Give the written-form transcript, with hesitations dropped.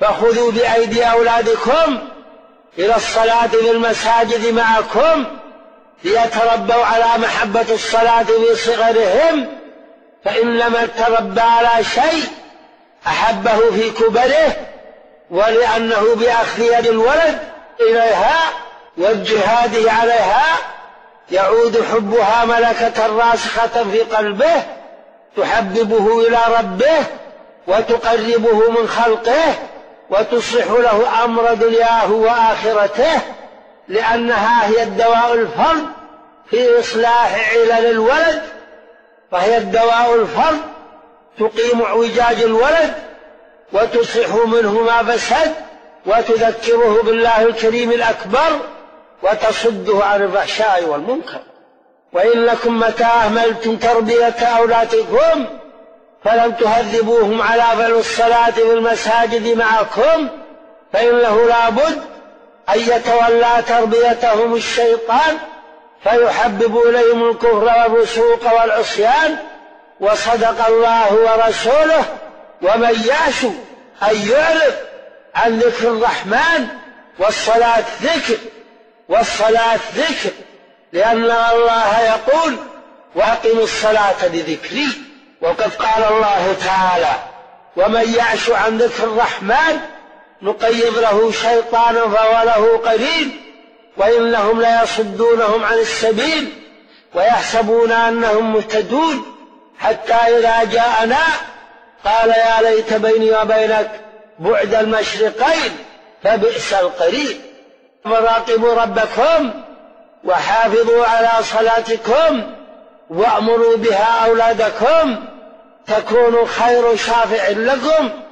فخذوا بأيدي أولادكم إلى الصلاة في المساجد معكم ليتربوا على محبة الصلاة في صغرهم، فإن لم يتربى على شيء أحبه في كبره، ولأنه بأخذ يد الولد إليها والجهاد عليها يعود حبها ملكة راسخة في قلبه تحببه إلى ربه وتقربه من خلقه وتصلح له أمر دنياه وآخرته، لأنها هي الدواء الفرد في إصلاح علل الولد، فهي الدواء الفرد تقيم اعوجاج الولد وتصلح منه ما فسد وتذكره بالله الكريم الأكبر وتصده عن الفحشاء والمنكر. وإنكم متى أهملتم تربية أولادكم فلم تهذبوهم على فعل الصلاة في المساجد معكم، فإنه لا بد أن يتولى تربيتهم الشيطان فيحبب إليهم الكفر والفسوق والعصيان. وصدق الله ورسوله: ومن يعش أن يعرض عن ذكر الرحمن والصلاة ذكر، والصلاة ذكر، لأن الله يقول: وأقم الصلاة لذكري. وقد قال الله تعالى: ومن يعش عن ذكر الرحمن نقيض له شيطانا فهو له قرين وإنهم ليصدونهم عن السبيل ويحسبون أنهم مهتدون، حتى إذا جاءنا قال يا ليت بيني وبينك بعد المشرقين فبئس القرين. فراقبوا ربكم وحافظوا على صلاتكم وأمروا بها أولادكم تكونوا خير شافع لكم